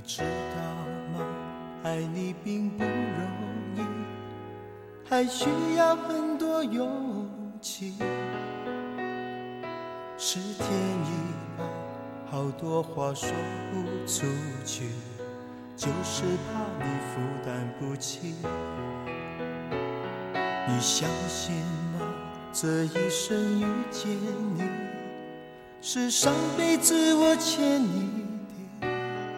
知道吗？爱你并不容易，还需要很多勇气。是天意吧，好多话说不出去，就是怕你负担不起。你相信吗？这一生遇见你，是上辈子我欠你的。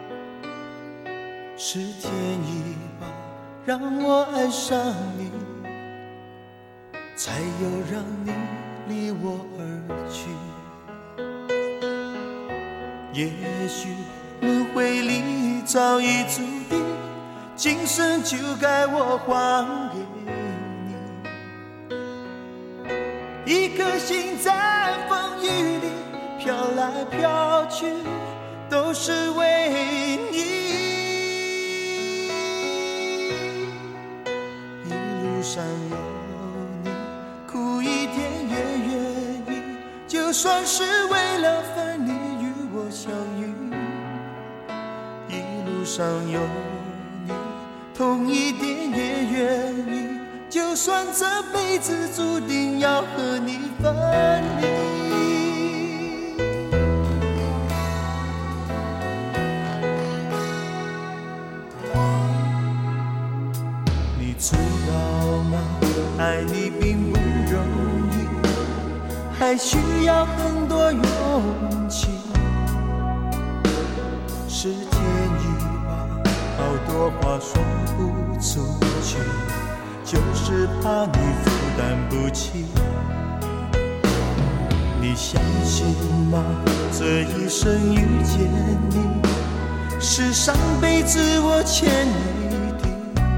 是天意吧，让我爱上你，才有让你离我而去。也许轮回里早已注定，今生就该我还给你。一颗心在风雨里飘来飘去，都是为你。一路上有你，苦一点也愿意，就算是为了分离与我相遇。一路上有你，痛一点也愿意，就算这辈子注定要和你分离。你知道吗？爱你并不容易，还需要很多勇气。是天意吧，好多话说不出去，就是怕你负担不起。你相信吗？这一生遇见你，是上辈子我欠你的。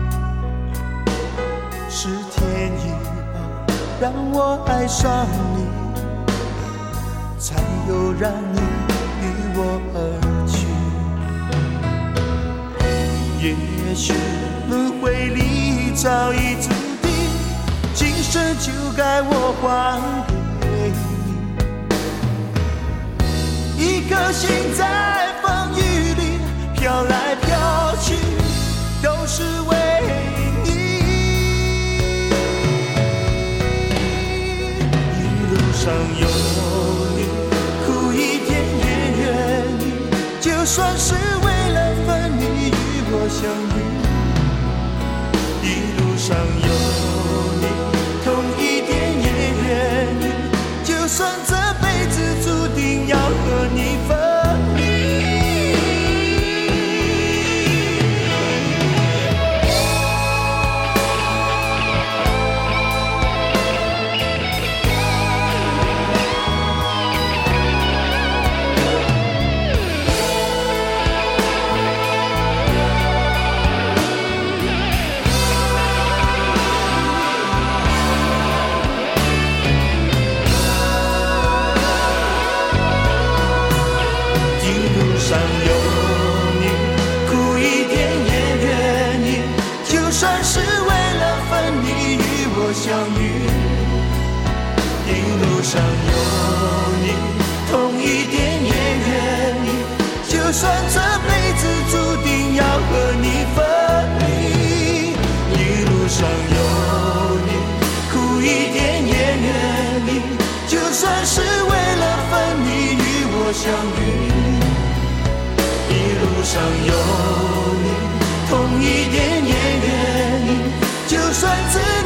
是天意吧，让我爱上你，才有让你离我而去。也许轮回里早已注定，今生就该我还给你。一颗心在风雨里飘来飘去，都是为你。一路上有你，苦一点也愿意，就算是为了分离与我相遇。一路上有你，痛一点也愿意，就算这辈子注定要和你分离。上有你，苦一点也愿意，就算是为了分离与我相遇。一路上有你，痛一点也愿意，就算这辈子注定要和你分离。一路上有你，苦一点也愿意，就算是为了分离与我相遇。一路上有你，痛一点也愿意，就算自